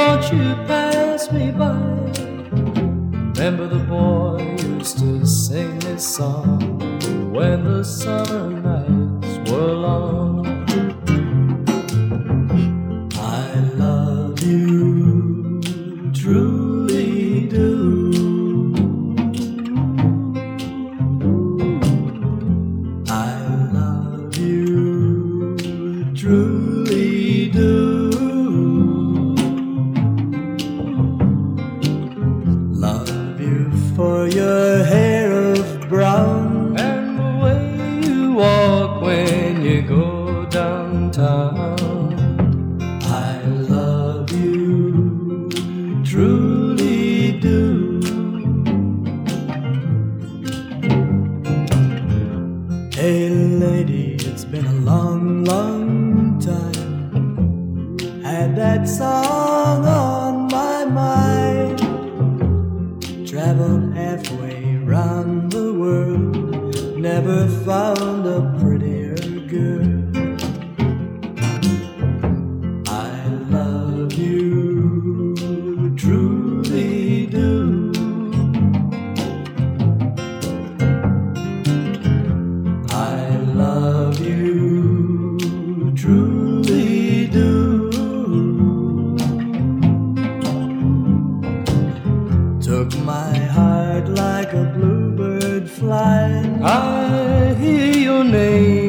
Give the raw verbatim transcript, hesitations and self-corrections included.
don't you pass me by. Remember the boy used to sing this song when the summer nights were long. I love you, truly do. I love you, truly do. Love you for your hair of brown and the way you walk when you go downtown. I love you, truly do. Hey lady, it's been a long, long time. Had that song on my mind. Traveled halfway round the world, never found a prettier girl. I love you, truly do. I love you, truly do. Took my heart like a bluebird flying. I hear your name